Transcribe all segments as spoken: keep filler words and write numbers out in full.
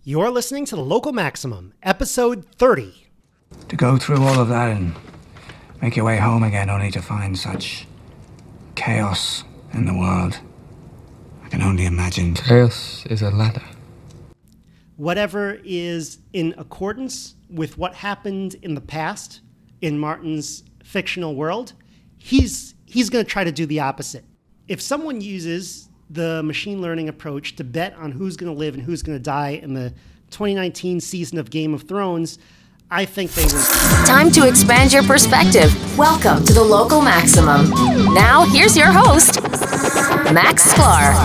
You're listening to The Local Maximum, episode thirty. To go through all of that and make your way home again only to find such chaos in the world. I can only imagine. Chaos is a ladder. Whatever is in accordance with what happened in the past in Martin's fictional world, he's he's going to try to do the opposite. If someone uses the machine learning approach to bet on who's going to live and who's going to die in the twenty nineteen season of Game of Thrones, I think they will. Time to expand your perspective. Welcome to The Local Maximum. Now, here's your host, Max Sklar.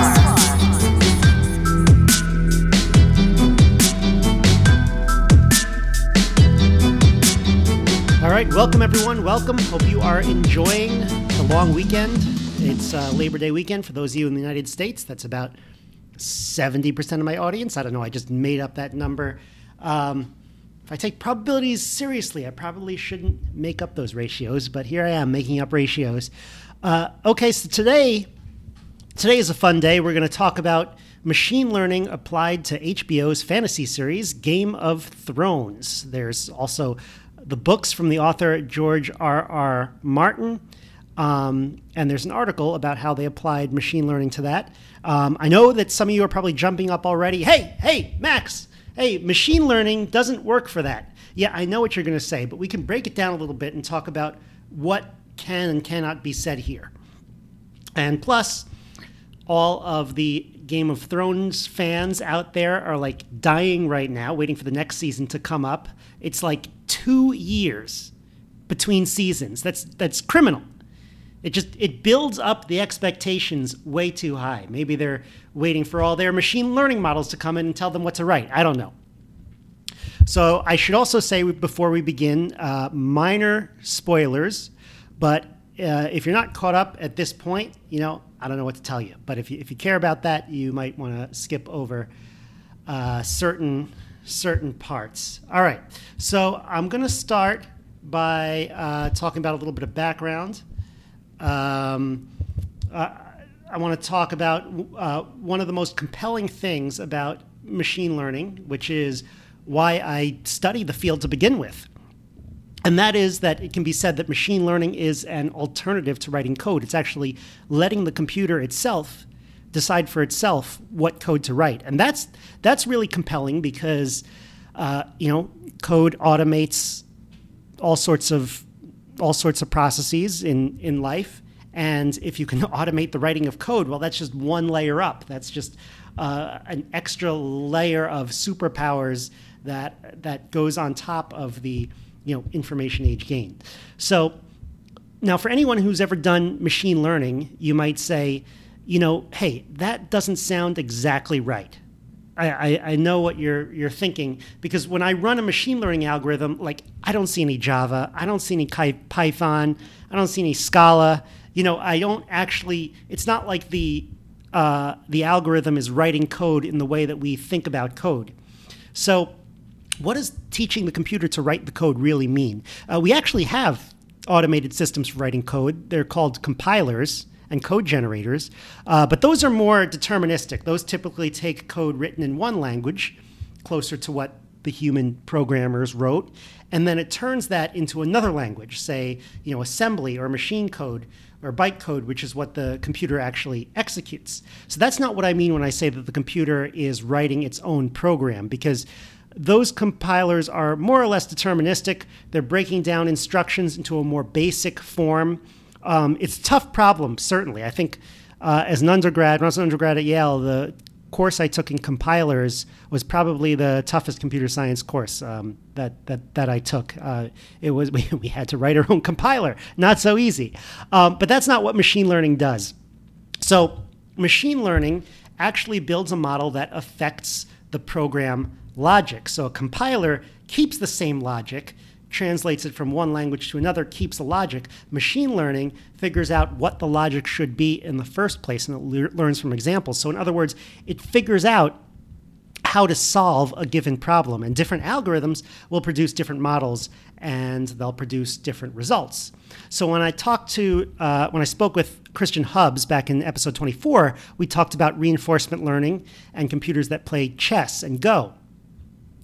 All right, welcome everyone. Welcome. Hope you are enjoying the long weekend. It's uh, Labor Day weekend for those of you in the United States. That's about seventy percent of my audience. I don't know. I just made up that number. Um, if I take probabilities seriously, I probably shouldn't make up those ratios, but here I am making up ratios. Uh, okay, so today, today is a fun day. We're going to talk about machine learning applied to H B O's fantasy series, Game of Thrones. There's also the books from the author George R R. Martin. Um, and there's an article about how they applied machine learning to that. Um, I know that some of you are probably jumping up already. Hey, hey, Max, hey, machine learning doesn't work for that. Yeah, I know what you're going to say, but we can break it down a little bit and talk about what can and cannot be said here. And plus, all of the Game of Thrones fans out there are like dying right now, waiting for the next season to come up. It's like two years between seasons. That's that's criminal. It just, it builds up the expectations way too high. Maybe they're waiting for all their machine learning models to come in and tell them what to write. I don't know. So I should also say before we begin, uh, minor spoilers, but uh, if you're not caught up at this point, you know, I don't know what to tell you. But if you, if you care about that, you might want to skip over uh, certain, certain parts. All right. So I'm going to start by uh, talking about a little bit of background. Um, uh, I want to talk about uh, one of the most compelling things about machine learning, which is why I study the field to begin with. And that is that it can be said that machine learning is an alternative to writing code. It's actually letting the computer itself decide for itself what code to write. And that's that's really compelling because, uh, you know, code automates all sorts of all sorts of processes in, in life. And if you can automate the writing of code, well, that's just one layer up. That's just uh, an extra layer of superpowers that that goes on top of the, you know, information age gained. So now for anyone who's ever done machine learning, you might say, you know, hey, that doesn't sound exactly right. I, I, I know what you're you're thinking, because when I run a machine learning algorithm, like I don't see any Java, I don't see any Python, I don't see any Scala. You know, I don't actually. It's not like the uh, the algorithm is writing code in the way that we think about code. So, what does teaching the computer to write the code really mean? Uh, we actually have automated systems for writing code. They're called compilers and code generators, uh, but those are more deterministic. Those typically take code written in one language, closer to what the human programmers wrote, and then it turns that into another language, say, you know, assembly or machine code or bytecode, which is what the computer actually executes. So that's not what I mean when I say that the computer is writing its own program, because those compilers are more or less deterministic. They're breaking down instructions into a more basic form. Um, it's a tough problem, certainly. I think uh, as an undergrad, when I was an undergrad at Yale, the course I took in compilers was probably the toughest computer science course um, that, that that I took. Uh, it was we, we had to write our own compiler. Not so easy. Um, but that's not what machine learning does. So machine learning actually builds a model that affects the program logic. So a compiler keeps the same logic, translates it from one language to another, keeps the logic. Machine learning figures out what the logic should be in the first place, and it le- learns from examples. So in other words, it figures out how to solve a given problem, and different algorithms will produce different models, and they'll produce different results. So when I talked to, uh, when I spoke with Christian Hubbs back in episode twenty-four, we talked about reinforcement learning and computers that play chess and Go.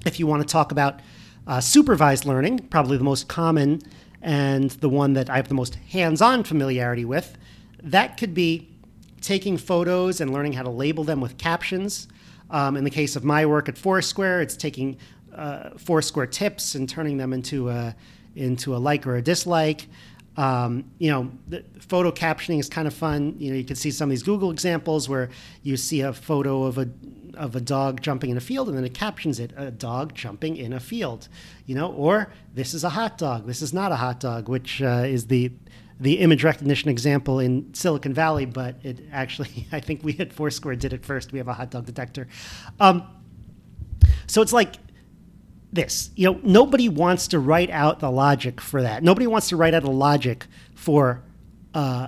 If you want to talk about uh, supervised learning, probably the most common and the one that I have the most hands-on familiarity with, that could be taking photos and learning how to label them with captions. Um, in the case of my work at Foursquare, it's taking uh, Foursquare tips and turning them into a, into a like or a dislike. Um, you know, the photo captioning is kind of fun. You know, you can see some of these Google examples where you see a photo of a of a dog jumping in a field, and then it captions it, a dog jumping in a field, you know, or this is a hot dog, this is not a hot dog, which uh, is the the image recognition example in Silicon Valley, but it actually, I think we at Foursquare did it first. We have a hot dog detector. Um, so it's like this, you know, nobody wants to write out the logic for that. Nobody wants to write out a logic for uh,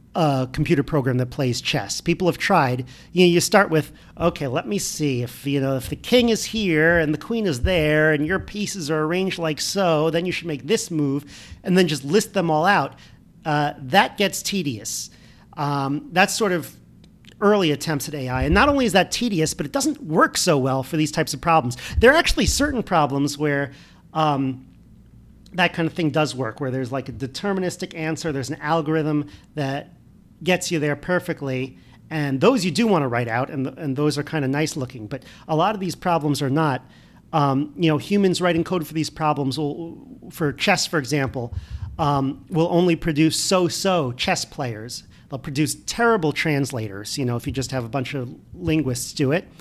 a computer program that plays chess. People have tried. You know, you start with, okay, let me see if, you know, if the king is here and the queen is there and your pieces are arranged like so, then you should make this move, and then just list them all out. Uh, that gets tedious. Um, that's sort of early attempts at A I. And not only is that tedious, but it doesn't work so well for these types of problems. There are actually certain problems where um, that kind of thing does work, where there's like a deterministic answer, there's an algorithm that gets you there perfectly, and those you do want to write out, and, and those are kind of nice looking. But a lot of these problems are not. Um, you know, humans writing code for these problems, will, for chess, for example, um, will only produce so-so chess players. They'll produce terrible translators, you know, if you just have a bunch of linguists do it.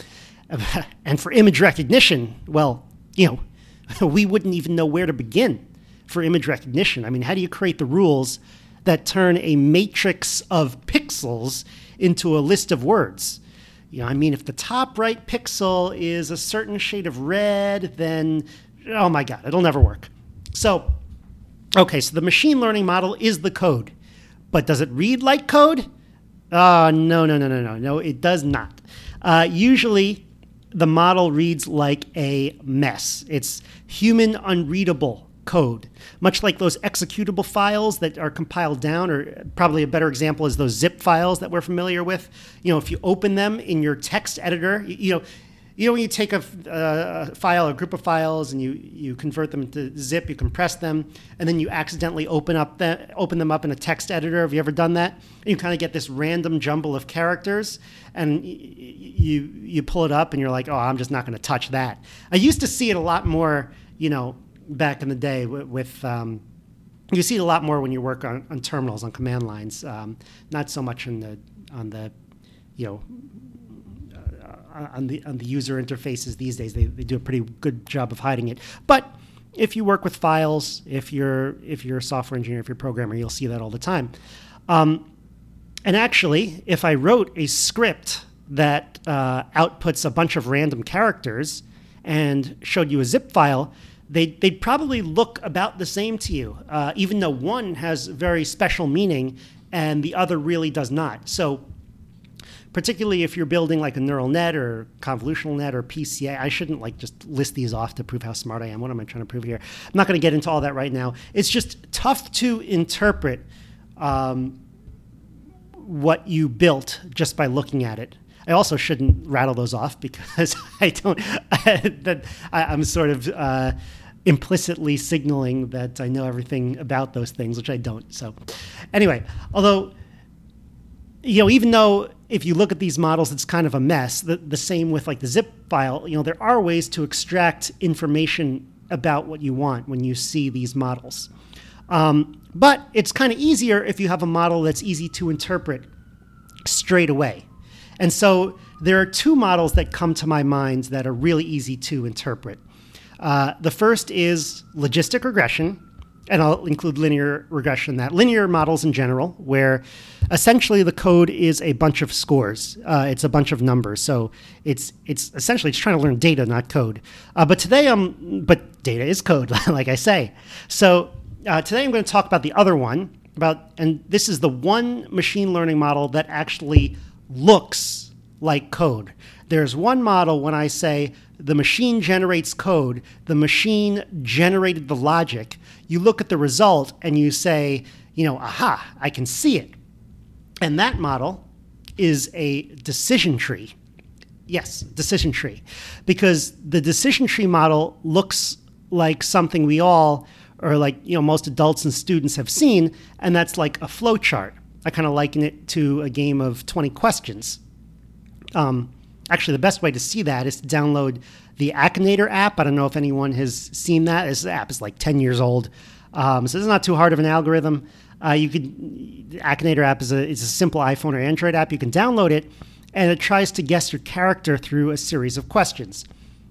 And for image recognition, well, you know, we wouldn't even know where to begin for image recognition. I mean, how do you create the rules that turn a matrix of pixels into a list of words? You know, I mean, if the top right pixel is a certain shade of red, then, oh my God, it'll never work. So, okay, so the machine learning model is the code. But does it read like code? Uh, no, no, no, no, no, no, it does not. Uh, usually, the model reads like a mess. It's human unreadable code, much like those executable files that are compiled down, or probably a better example is those zip files that we're familiar with. You know, if you open them in your text editor, you, you know, you know when you take a, a file, a group of files, and you, you convert them into zip, you compress them, and then you accidentally open up the, open them up in a text editor. Have you ever done that? And you kind of get this random jumble of characters, and you you pull it up, and you're like, oh, I'm just not going to touch that. I used to see it a lot more, you know, back in the day with, with um, you see it a lot more when you work on, on terminals, on command lines, um, not so much in the on the, you know, uh, on the on the user interfaces these days. They they do a pretty good job of hiding it. But if you work with files, if you're if you're a software engineer, if you're a programmer, you'll see that all the time. Um, and actually, if I wrote a script that uh, outputs a bunch of random characters and showed you a zip file, They'd, they'd probably look about the same to you, uh, even though one has very special meaning and the other really does not. So particularly if you're building like a neural net or convolutional net or P C A, I shouldn't like just list these off to prove how smart I am. What am I trying to prove here? I'm not going to get into all that right now. It's just tough to interpret um, what you built just by looking at it. I also shouldn't rattle those off because I don't, I, that I, I'm sort of uh, implicitly signaling that I know everything about those things, which I don't. So anyway, although, you know, even though if you look at these models, it's kind of a mess, the, the same with like the zip file, you know, there are ways to extract information about what you want when you see these models. Um, but it's kind of easier if you have a model that's easy to interpret straight away. And so there are two models that come to my mind that are really easy to interpret. Uh, the first is logistic regression, and I'll include linear regression in that. Linear models in general, where essentially the code is a bunch of scores. Uh, it's a bunch of numbers. So it's it's essentially it's trying to learn data, not code. Uh, but today, um, but data is code, like I say. So uh, today I'm going to talk about the other one, about, and this is the one machine learning model that actually looks like code. There's one model when I say the machine generates code, the machine generated the logic. You look at the result and you say, you know, aha, I can see it. And that model is a decision tree. Yes, decision tree. Because the decision tree model looks like something we all, or like, you know, most adults and students have seen, and that's like a flow chart. I kind of liken it to a game of twenty questions. Um, actually, the best way to see that is to download the Akinator app. I don't know if anyone has seen that. This app is like ten years old. Um, so it's not too hard of an algorithm. Uh, you could, the Akinator app is a, is a simple iPhone or Android app. You can download it, and it tries to guess your character through a series of questions.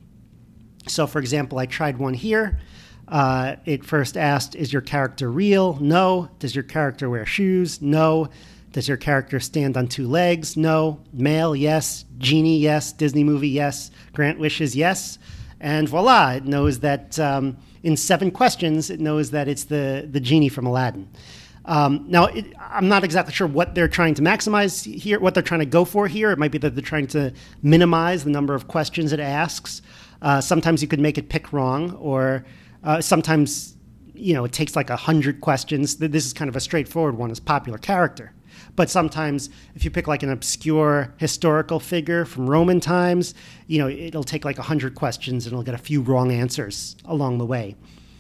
So, for example, I tried one here. Uh, it first asked, is your character real? No. Does your character wear shoes? No. Does your character stand on two legs? No. Male? Yes. Genie? Yes. Disney movie? Yes. Grant wishes? Yes. And voila, it knows that um, in seven questions, it knows that it's the, the genie from Aladdin. Um, now, it, I'm not exactly sure what they're trying to maximize here, what they're trying to go for here. It might be that they're trying to minimize the number of questions it asks. Uh, sometimes you could make it pick wrong, or uh, sometimes, you know, it takes like a hundred questions. This is kind of a straightforward one, is popular character. But sometimes if you pick like an obscure historical figure from Roman times, you know, it'll take like a hundred questions and it'll get a few wrong answers along the way.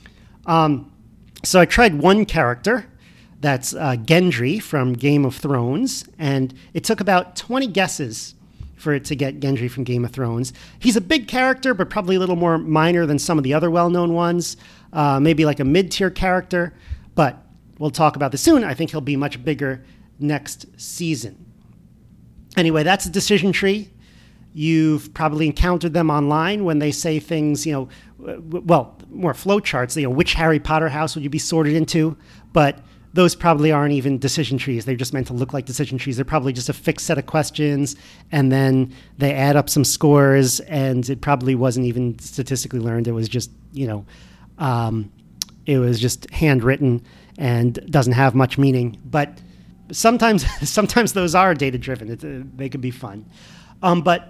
Um, so I tried one character. That's uh, Gendry from Game of Thrones, and it took about twenty guesses for it to get Gendry from Game of Thrones. He's a big character, but probably a little more minor than some of the other well-known ones, uh, maybe like a mid-tier character, but we'll talk about this soon. I think he'll be much bigger next season. Anyway, that's a decision tree. You've probably encountered them online when they say things, you know, well, more flowcharts, you know, which Harry Potter house would you be sorted into? But those probably aren't even decision trees. They're just meant to look like decision trees. They're probably just a fixed set of questions, and then they add up some scores, and it probably wasn't even statistically learned. It was just, you know, um, it was just handwritten and doesn't have much meaning. But sometimes, sometimes those are data-driven. It, uh, they could be fun. Um, but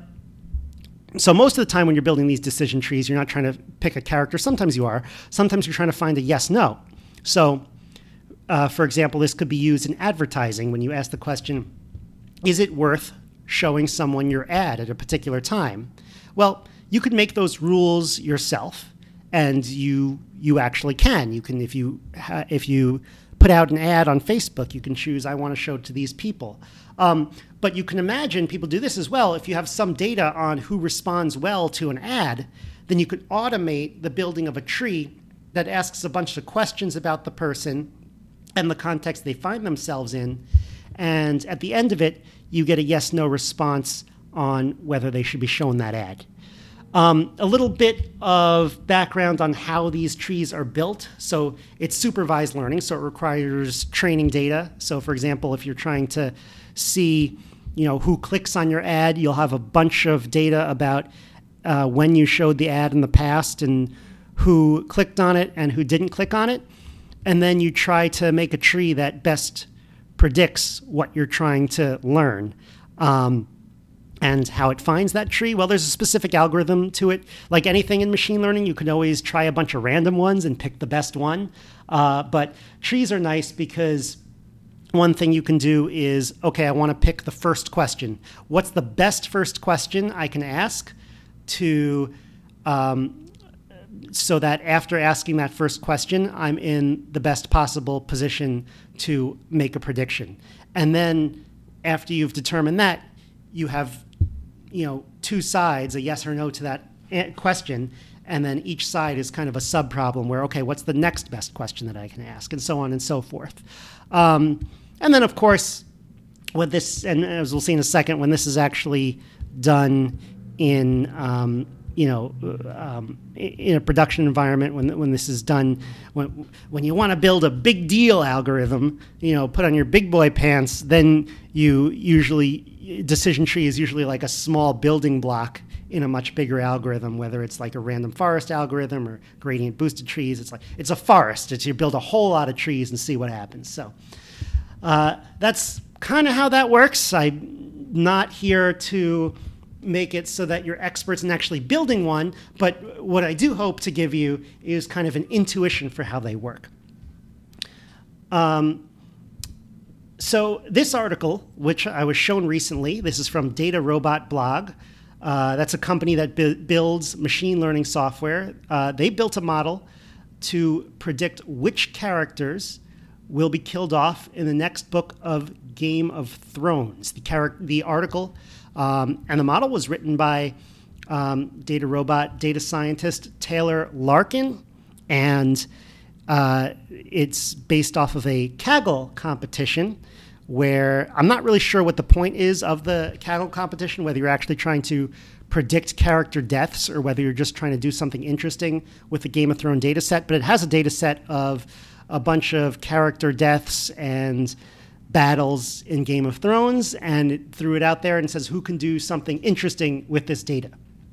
so most of the time when you're building these decision trees, you're not trying to pick a character. Sometimes you are. Sometimes you're trying to find a yes-no. So Uh, for example, this could be used in advertising when you ask the question, is it worth showing someone your ad at a particular time? Well, you could make those rules yourself, and you you actually can. You can, if you ha- if you put out an ad on Facebook, you can choose, I want to show it to these people. Um, but you can imagine people do this as well. If you have some data on who responds well to an ad, then you could automate the building of a tree that asks a bunch of questions about the person and the context they find themselves in. And at the end of it, you get a yes-no response on whether they should be shown that ad. Um, a little bit of background on how these trees are built. So it's supervised learning, so it requires training data. So for example, if you're trying to see, you know, who clicks on your ad, you'll have a bunch of data about uh, when you showed the ad in the past and who clicked on it and who didn't click on it. And then you try to make a tree that best predicts what you're trying to learn. Um, and how it finds that tree, well, there's a specific algorithm to it. Like anything in machine learning, you can always try a bunch of random ones and pick the best one. Uh, but trees are nice because one thing you can do is, okay, I want to pick the first question. What's the best first question I can ask to... Um, so that after asking that first question, I'm in the best possible position to make a prediction. And then after you've determined that, you have, you know, two sides, a yes or no to that question, and then each side is kind of a sub-problem where, okay, what's the next best question that I can ask, and so on and so forth. Um, and then, of course, with this, and as we'll see in a second, when this is actually done in... Um, you know, um, in a production environment, when when this is done, when when you want to build a big deal algorithm, you know, put on your big boy pants, then you usually, decision tree is usually like a small building block in a much bigger algorithm, whether it's like a random forest algorithm or gradient boosted trees. It's like, it's a forest. It's you build a whole lot of trees and see what happens. So uh, that's kind of how that works. I'm not here to make it so that you're experts in actually building one, but what I do hope to give you is kind of an intuition for how they work. Um, so this article, which I was shown recently, this is from Data Robot Blog. Uh, that's a company that bu- builds machine learning software. Uh, they built a model to predict which characters will be killed off in the next book of Game of Thrones. The, char- the article um, and the model was written by um, data robot data scientist Taylor Larkin, and uh, it's based off of a Kaggle competition where I'm not really sure what the point is of the Kaggle competition, whether you're actually trying to predict character deaths or whether you're just trying to do something interesting with the Game of Thrones data set. But it has a data set of a bunch of character deaths and battles in Game of Thrones, and it threw it out there and says who can do something interesting with this data.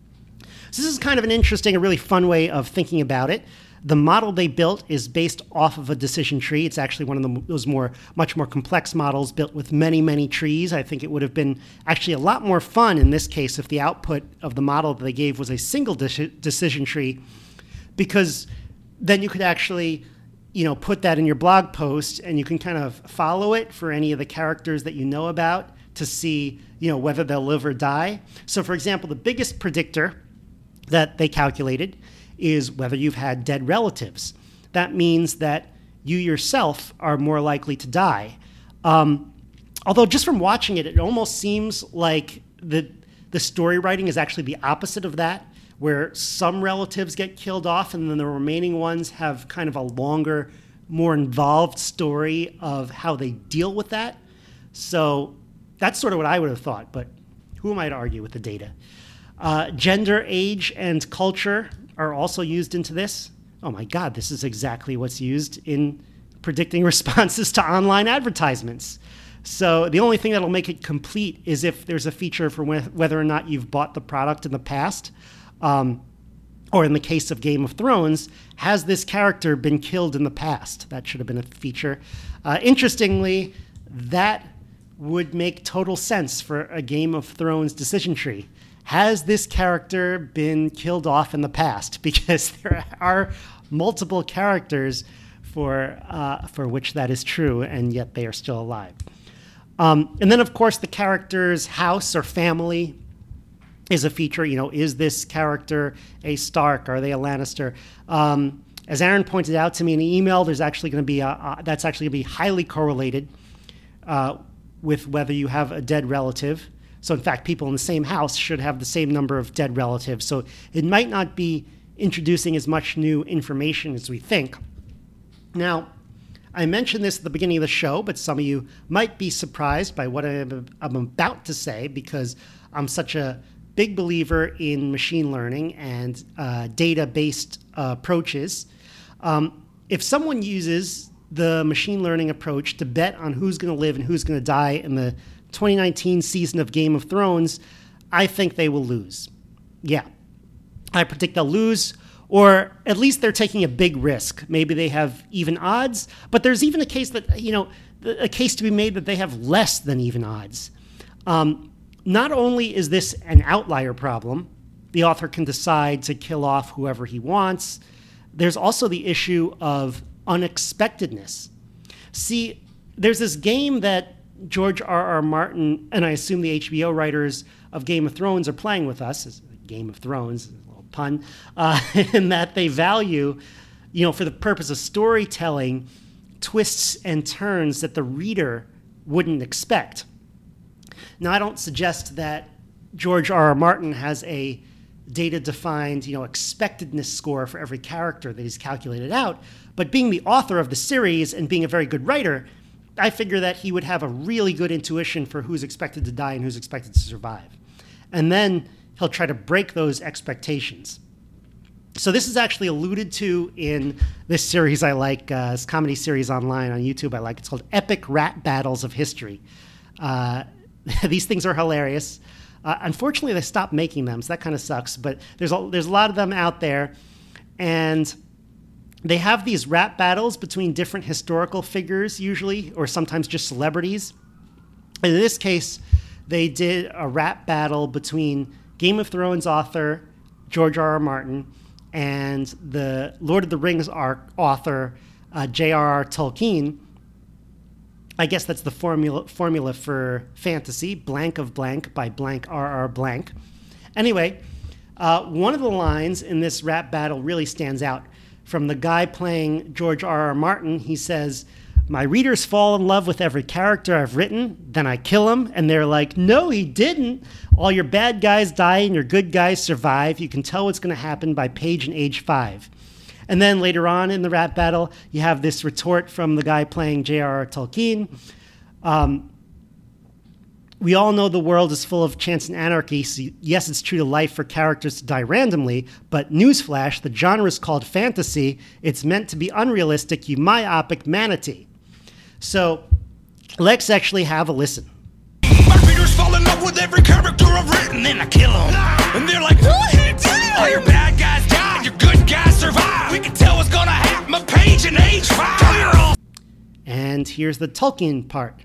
So this is kind of an interesting, a really fun way of thinking about it. The model they built is based off of a decision tree. It's actually one of the, those more, much more complex models built with many, many trees. I think it would have been actually a lot more fun in this case if the output of the model that they gave was a single de- decision tree, because then you could actually, you know, put that in your blog post and you can kind of follow it for any of the characters that you know about to see, you know, whether they'll live or die. So, for example, the biggest predictor that they calculated is whether you've had dead relatives. That means that you yourself are more likely to die. Um, although just from watching it, it almost seems like the, the story writing is actually the opposite of that, where some relatives get killed off and then the remaining ones have kind of a longer, more involved story of how they deal with that. So that's sort of what I would have thought, but who am I to argue with the data? Uh, gender, age, and culture are also used into this. Oh my God, this is exactly what's used in predicting responses to online advertisements. So the only thing that'll make it complete is if there's a feature for wh- whether or not you've bought the product in the past. Um, or in the case of Game of Thrones, has this character been killed in the past? That should have been a feature. Uh, interestingly, that would make total sense for a Game of Thrones decision tree. Has this character been killed off in the past? Because there are multiple characters for uh, for which that is true, and yet they are still alive. Um, and then, of course, the character's house or family is a feature. You know, is this character a Stark? Are they a Lannister? Um, as Aaron pointed out to me in the email, there's actually going to be a, uh, that's actually going to be highly correlated uh, with whether you have a dead relative. So in fact, people in the same house should have the same number of dead relatives. So it might not be introducing as much new information as we think. Now, I mentioned this at the beginning of the show, but some of you might be surprised by what I'm, I'm about to say, because I'm such a big believer in machine learning and uh, data-based uh, approaches. Um, if someone uses the machine learning approach to bet on who's going to live and who's going to die in the twenty nineteen season of Game of Thrones, I think they will lose. Yeah, I predict they'll lose, or at least they're taking a big risk. Maybe they have even odds, but there's even a case that, you know, a case to be made that they have less than even odds. Um, not only is this an outlier problem, the author can decide to kill off whoever he wants, there's also the issue of unexpectedness. See, there's this game that George R. R. Martin, and I assume the H B O writers of Game of Thrones are playing with us, is Game of Thrones, a little pun, uh, in that they value, you know, for the purpose of storytelling, twists and turns that the reader wouldn't expect. Now, I don't suggest that George R. R. Martin has a data-defined, you know, expectedness score for every character that he's calculated out, but being the author of the series and being a very good writer, I figure that he would have a really good intuition for who's expected to die and who's expected to survive. And then he'll try to break those expectations. So this is actually alluded to in this series I like, uh, this comedy series online on YouTube I like. It's called Epic Rap Battles of History. Uh, these things are hilarious. Uh, unfortunately, they stopped making them, so that kind of sucks. But there's a, there's a lot of them out there. And they have these rap battles between different historical figures, usually, or sometimes just celebrities. And in this case, they did a rap battle between Game of Thrones author George R. R. Martin and the Lord of the Rings author uh, J R R. Tolkien. I guess that's the formula formula for fantasy, blank of blank by blank R R blank. Anyway, uh, one of the lines in this rap battle really stands out. From the guy playing George R R. Martin, he says, "My readers fall in love with every character I've written, then I kill them, and they're like, no, he didn't. All your bad guys die and your good guys survive. You can tell what's going to happen by page and age five." And then later on in the rap battle, you have this retort from the guy playing J R R. Tolkien. Um, we all know the world is full of chance and anarchy, so yes, it's true to life for characters to die randomly, but newsflash, the genre is called fantasy. It's meant to be unrealistic, you myopic manatee. So let's actually have a listen. My readers fall in love with every character I've written, then I kill them. And they're like, no, he didn't. All your bad guys die, and your good guys survive. We can tell what's gonna happen by page and age five. And here's the Tolkien part.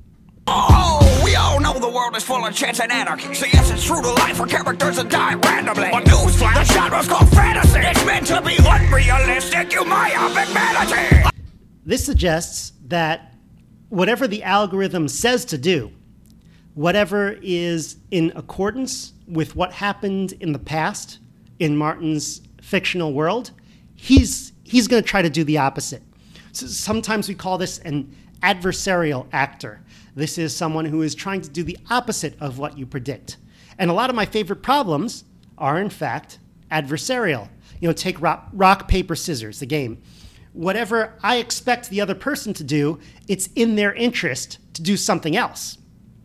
Oh, we all know the world is full of chance and anarchy. So yes, it's true to life for characters that die randomly. But newsflash, the genre's called fantasy. It's meant to be unrealistic, you myopic manatee. This suggests that whatever the algorithm says to do, whatever is in accordance with what happened in the past in Martin's fictional world, he's he's going to try to do the opposite. So sometimes we call this an adversarial actor. This is someone who is trying to do the opposite of what you predict. And a lot of my favorite problems are, in fact, adversarial. You know, take rock, rock paper, scissors, the game. Whatever I expect the other person to do, it's in their interest to do something else.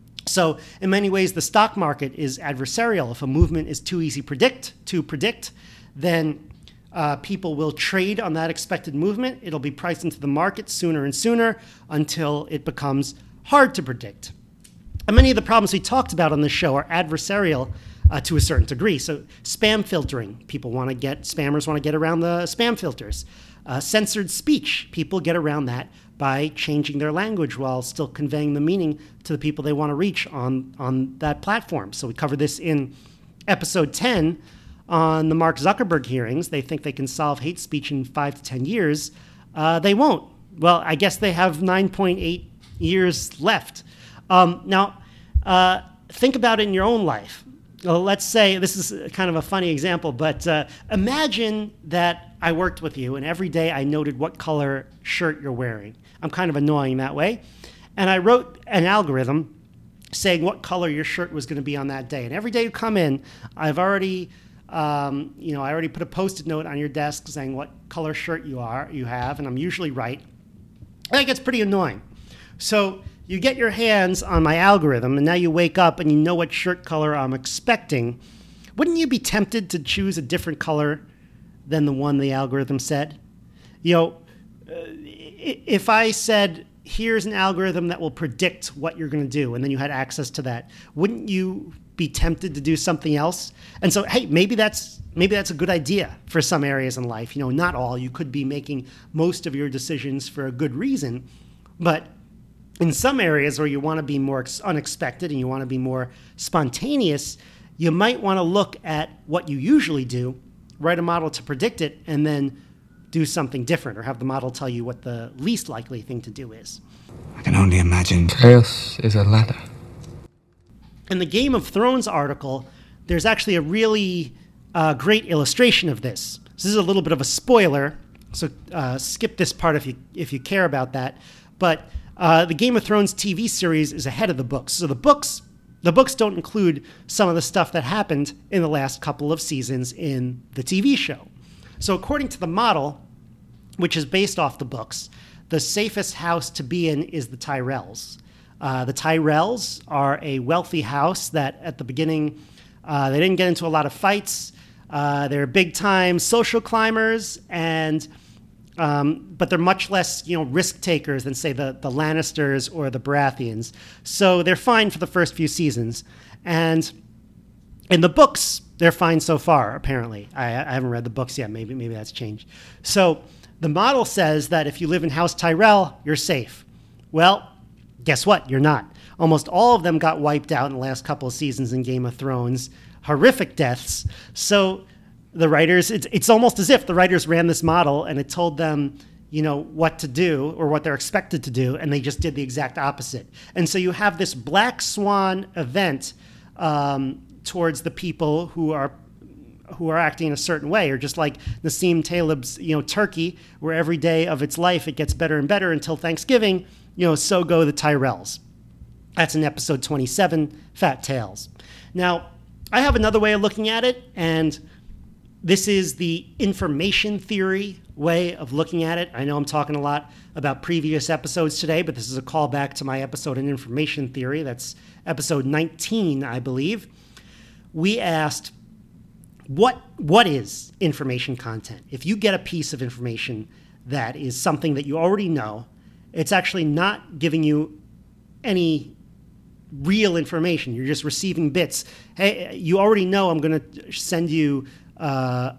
So in many ways, the stock market is adversarial. If a movement is too easy predict, to predict, then uh, people will trade on that expected movement. It'll be priced into the market sooner and sooner until it becomes hard to predict. And many of the problems we talked about on this show are adversarial uh, to a certain degree. So spam filtering, people want to get, spammers want to get around the spam filters. Uh, censored speech, people get around that by changing their language while still conveying the meaning to the people they want to reach on, on that platform. So we covered this in episode ten on the Mark Zuckerberg hearings. They think they can solve hate speech in five to ten years. Uh, they won't. Well, I guess they have nine point eight years left. Um, now, uh, think about it in your own life. Well, let's say, this is kind of a funny example, but uh, imagine that I worked with you and every day I noted what color shirt you're wearing. I'm kind of annoying that way. And I wrote an algorithm saying what color your shirt was going to be on that day. And every day you come in, I've already, um, you know, I already put a Post-it note on your desk saying what color shirt you are, you have, and I'm usually right. And that gets pretty annoying. So you get your hands on my algorithm, and now you wake up and you know what shirt color I'm expecting. Wouldn't you be tempted to choose a different color than the one the algorithm said? You know, uh, if I said, here's an algorithm that will predict what you're going to do, and then you had access to that, wouldn't you be tempted to do something else? And so, hey, maybe that's maybe that's a good idea for some areas in life. You know, not all. You could be making most of your decisions for a good reason, but in some areas where you want to be more unexpected and you want to be more spontaneous, you might want to look at what you usually do, write a model to predict it, and then do something different, or have the model tell you what the least likely thing to do is. I can only imagine. Chaos is a ladder. In the Game of Thrones article, there's actually a really uh, great illustration of this. This is a little bit of a spoiler, so uh, skip this part if you if you care about that. But uh, the Game of Thrones T V series is ahead of the books. So the books, the books don't include some of the stuff that happened in the last couple of seasons in the T V show. So according to the model, which is based off the books, the safest house to be in is the Tyrells. Uh, the Tyrells are a wealthy house that at the beginning, uh, they didn't get into a lot of fights. Uh, they're big-time social climbers, and um, but they're much less, you know, risk takers than, say, the, the Lannisters or the Baratheons. So they're fine for the first few seasons. And in the books, they're fine so far, apparently. I, I haven't read the books yet. Maybe maybe that's changed. So the model says that if you live in House Tyrell, you're safe. Well, guess what? You're not. Almost all of them got wiped out in the last couple of seasons in Game of Thrones. Horrific deaths. So the writers, it's, it's almost as if the writers ran this model and it told them, you know, what to do or what they're expected to do, and they just did the exact opposite. And so you have this black swan event um, towards the people who are who are acting in a certain way, or just like Nassim Taleb's, you know, Turkey, where every day of its life it gets better and better until Thanksgiving, you know, so go the Tyrells. That's in episode twenty-seven, Fat Tales. Now, I have another way of looking at it, and this is the information theory way of looking at it. I know I'm talking a lot about previous episodes today, but this is a callback to my episode on information theory. That's episode nineteen, I believe. We asked, what what is information content? If you get a piece of information that is something that you already know, it's actually not giving you any real information. You're just receiving bits. Hey, you already know I'm going to send you uh,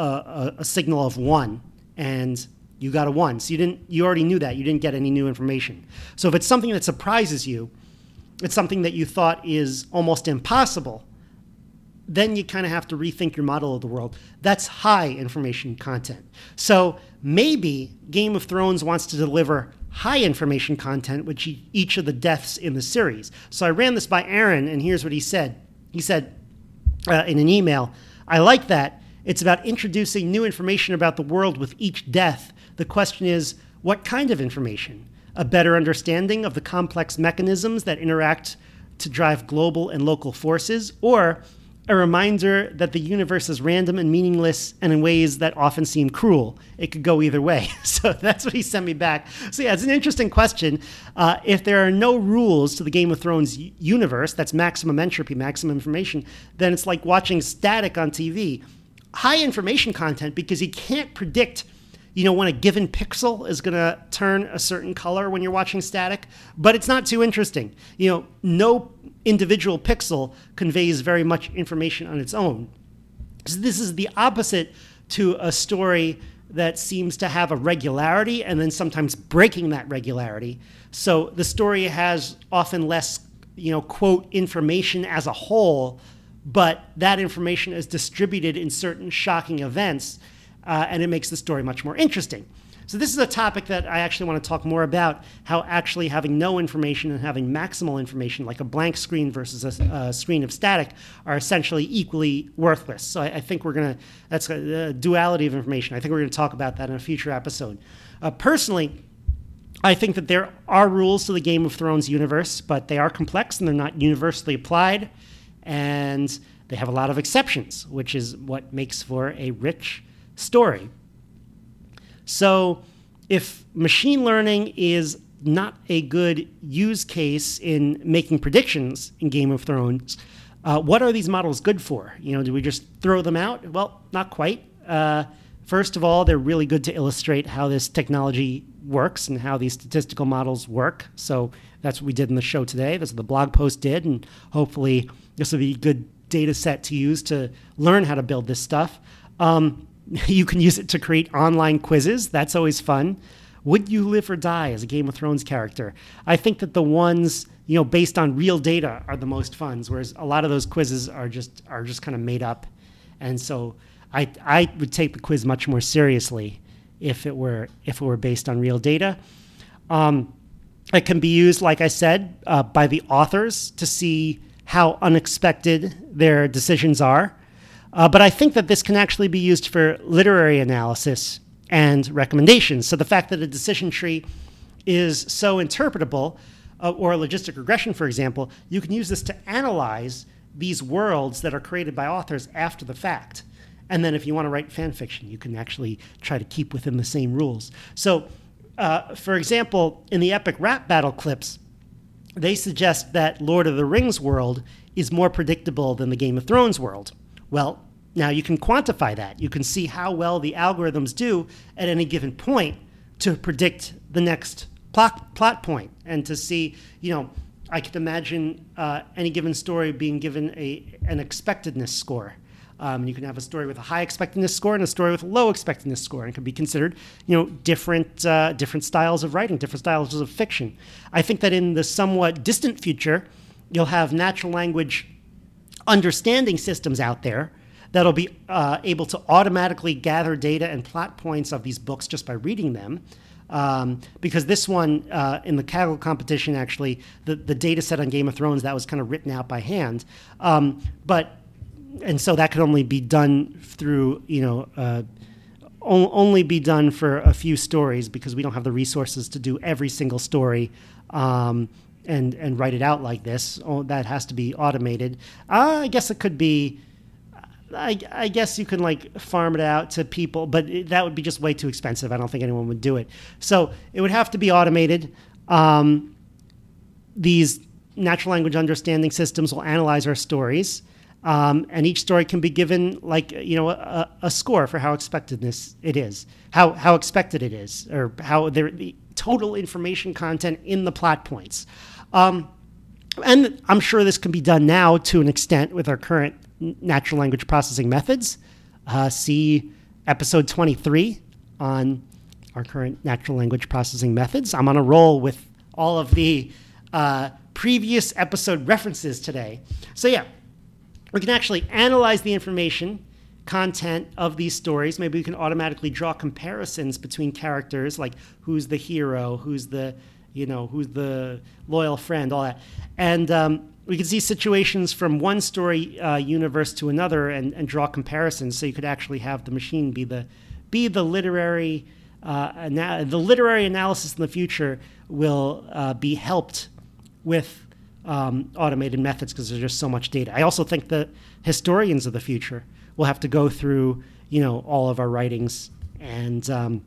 a, a signal of one, and you got a one. So you didn't. You already knew that. You didn't get any new information. So if it's something that surprises you, it's something that you thought is almost impossible, then you kind of have to rethink your model of the world. That's high information content. So maybe Game of Thrones wants to deliver high information content with each of the deaths in the series. So I ran this by Aaron, and here's what he said. He said uh, in an email, I like that. It's about introducing new information about the world with each death. The question is, what kind of information? A better understanding of the complex mechanisms that interact to drive global and local forces, or a reminder that the universe is random and meaningless and in ways that often seem cruel. It could go either way. So that's what he sent me back. So yeah, it's an interesting question. Uh, if there are no rules to the Game of Thrones universe, that's maximum entropy, maximum information, then it's like watching static on T V. High information content, because you can't predict, you know, when a given pixel is going to turn a certain color when you're watching static, but it's not too interesting. You know, no individual pixel conveys very much information on its own. So this is the opposite to a story that seems to have a regularity and then sometimes breaking that regularity. So the story has often less, you know, quote, information as a whole, but that information is distributed in certain shocking events, uh, and it makes the story much more interesting. So this is a topic that I actually want to talk more about, how actually having no information and having maximal information, like a blank screen versus a, a screen of static, are essentially equally worthless. So I, I think we're going to, that's a, a duality of information. I think we're going to talk about that in a future episode. Uh, personally, I think that there are rules to the Game of Thrones universe, but they are complex and they're not universally applied, and they have a lot of exceptions, which is what makes for a rich story. So if machine learning is not a good use case in making predictions in Game of Thrones, uh, what are these models good for? You know, do we just throw them out? Well, not quite. Uh, first of all, they're really good to illustrate how this technology works and how these statistical models work. So that's what we did in the show today. That's what the blog post did, and hopefully this will be a good data set to use to learn how to build this stuff. Um, You can use it to create online quizzes. That's always fun. Would you live or die as a Game of Thrones character? I think that the ones, you know, based on real data are the most fun, whereas a lot of those quizzes are just are just kind of made up. And so I I would take the quiz much more seriously if it were if it were based on real data. Um, it can be used, like I said, uh, by the authors to see how unexpected their decisions are. Uh, but I think that this can actually be used for literary analysis and recommendations. So the fact that a decision tree is so interpretable, uh, or a logistic regression, for example, you can use this to analyze these worlds that are created by authors after the fact. And then if you want to write fan fiction, you can actually try to keep within the same rules. So, uh, for example, in the epic rap battle clips, they suggest that Lord of the Rings world is more predictable than the Game of Thrones world. Well, now you can quantify that. You can see how well the algorithms do at any given point to predict the next plot, plot point, and to see, you know, I could imagine uh, any given story being given a an expectedness score. Um, you can have a story with a high expectedness score and a story with a low expectedness score, and it can be considered, you know, different uh, different styles of writing, different styles of fiction. I think that in the somewhat distant future, you'll have natural language understanding systems out there that'll be uh, able to automatically gather data and plot points of these books just by reading them. Um, because this one, uh, in the Kaggle competition, actually, the, the data set on Game of Thrones, that was kind of written out by hand. Um, but, and so that could only be done through, you know, uh, o- only be done for a few stories because we don't have the resources to do every single story um, and, and write it out like this. Oh, that has to be automated. Uh, I guess it could be... I, I guess you can like farm it out to people, but it, that would be just way too expensive. I don't think anyone would do it. So it would have to be automated. Um, these natural language understanding systems will analyze our stories, um, and each story can be given like you know a, a score for how expectedness it is, how how expected it is, or how the total information content in the plot points. Um, and I'm sure this can be done now to an extent with our current natural language processing methods. Uh, see episode twenty-three on our current natural language processing methods. I'm on a roll with all of the uh, previous episode references today. So yeah, we can actually analyze the information content of these stories. Maybe we can automatically draw comparisons between characters, like who's the hero, who's the, you know, who's the loyal friend, all that. And um, we can see situations from one story uh, universe to another and, and draw comparisons. So you could actually have the machine be the be the literary uh, ana- the literary analysis in the future will uh, be helped with um, automated methods because there's just so much data. I also think the historians of the future will have to go through you know all of our writings and um,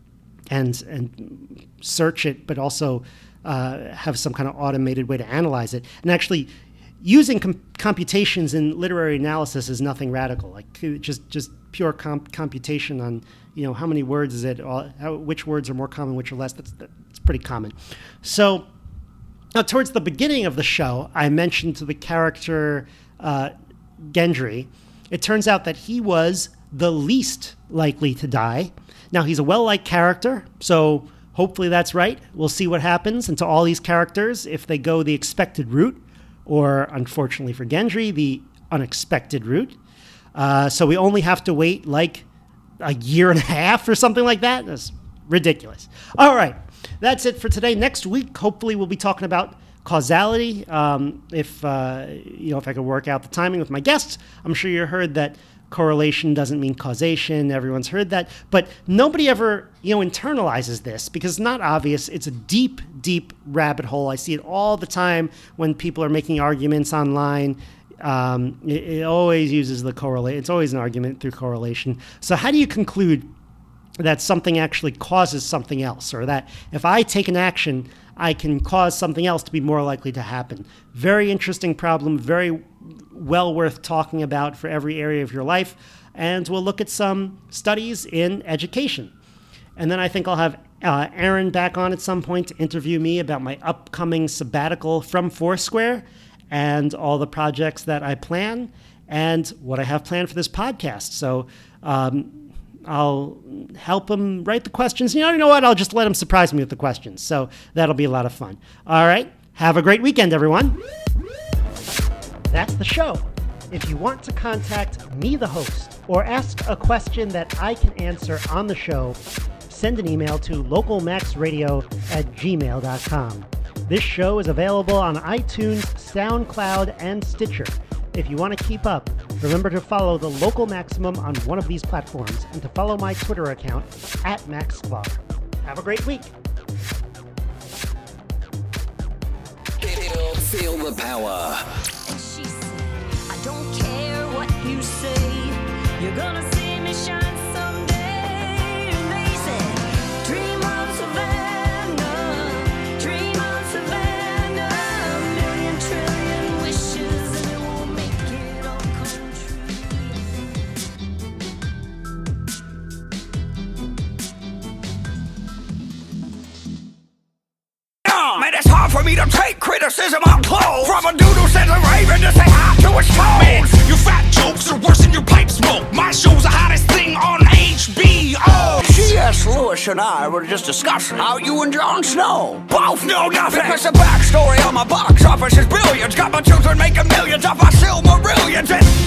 and and search it, but also Uh, have some kind of automated way to analyze it. And actually, using com- computations in literary analysis is nothing radical. Like just just pure comp- computation on you know how many words is it, all, how, which words are more common, which are less. That's that's pretty common. So now, towards the beginning of the show, I mentioned to the character uh, Gendry. It turns out that he was the least likely to die. Now he's a well-liked character, so. Hopefully that's right. We'll see what happens. And to all these characters, if they go the expected route, or unfortunately for Gendry, the unexpected route. Uh, so we only have to wait like a year and a half or something like that. That's ridiculous. All right. That's it for today. Next week, hopefully we'll be talking about causality. Um, if, uh, you know, if I could work out the timing with my guests. I'm sure you heard that correlation doesn't mean causation. Everyone's heard that. But nobody ever, you know, internalizes this because it's not obvious. It's a deep, deep rabbit hole. I see it all the time when people are making arguments online. Um, it, it always uses the correlate. It's always an argument through correlation. So how do you conclude that something actually causes something else, or that if I take an action, I can cause something else to be more likely to happen? Very interesting problem, very well worth talking about for every area of your life. And we'll look at some studies in education. And then I think I'll have uh, Aaron back on at some point to interview me about my upcoming sabbatical from Foursquare and all the projects that I plan and what I have planned for this podcast. So um, I'll help him write the questions. You know, you know what? I'll just let him surprise me with the questions. So that'll be a lot of fun. All right. Have a great weekend, everyone. That's the show. If you want to contact me, the host, or ask a question that I can answer on the show, send an email to localmaxradio at gmail dot com. This show is available on iTunes, SoundCloud, and Stitcher. If you want to keep up, remember to follow the Local Maximum on one of these platforms and to follow my Twitter account at Max Sklar. Have a great week. Feel, feel the power. She said, I don't care what you say, you're gonna see me shine someday. And they said, dream of Savannah, dream of Savannah, a million trillion wishes and it won't make it all come Uh, Man, it's hard for me to take criticism on clothes from a dude who sends a raven to say hi to his toes. Man, your fat jokes are worse than your pipe smoke. My show's the hottest thing on H B O. C S. Lewis and I were just discussing how you and Jon Snow both know nothing. Because the backstory on my box office is billions. Got my children making millions off my Silmarillions. And